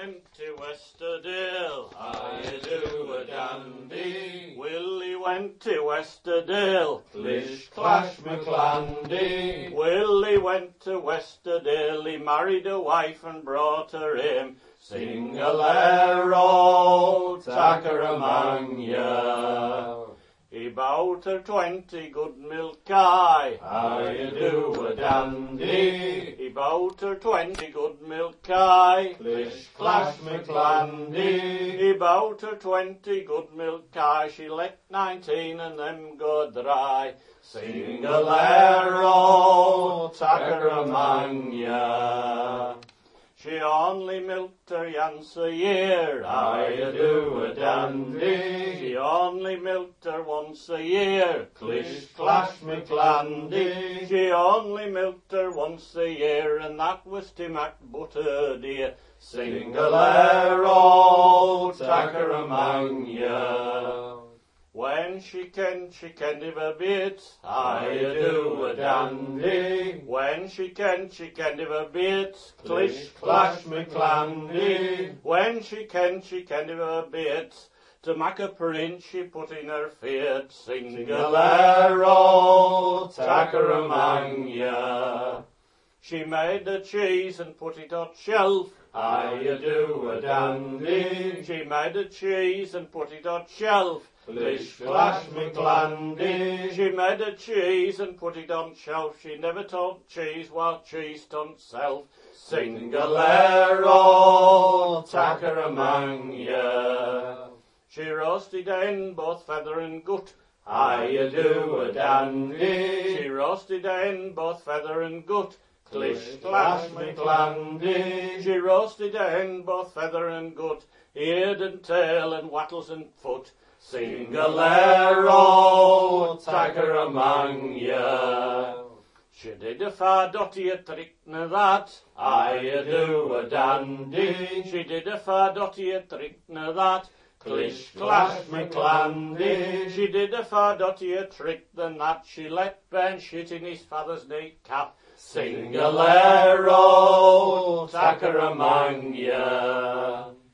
went to Westerdale. I do a dandy. Willie went to Westerdale. Clish clash McClandy. Willie went to Westerdale. He married a wife and brought her in. Sing-a-lero, tacker among ya. He bought her 20 good milk kye. I do a dandy. He bought her 20 good milk kye. Clish clash McClandy. He bought her 20 good milk kye. She let 19 and them go dry. Sing-a-lero, tacker among ya. She only milked her yance a year. I do a dandy. She only milked her once a year. Clish clash McClandy. She only milked her once a year, and that was to make butter, dear. Sing-a-lero, tacker among ya. When she can give a bit. I do a dandy. When she can give a bit. Clish clash McClandy. When she can give a bit. To make a print she put in her feet. Sing-a-lero, tacker among ya. She made the cheese and put it on shelf. I do a dandy. She made the cheese and put it on shelf. Clish clash McClandy. She made a cheese and put it on shelf. She never told cheese while cheese done self. Sing-a-lero, tacker among ya. She roasted hen, both feather and gut. I do a dandy. She roasted hen, both feather and gut. Clish clash McClandy. She roasted hen, both feather and gut. Eared and tail and wattles and foot. Sing-a-lero, tacker among ya. She did a far dotty a trick na that. I do a dandy. She did a far dotty a trick na that. Clish clash McClandy. She did a far dotty a trick than that. She let Ben shit in his father's neat cap. Sing-a-lero, tacker among ya.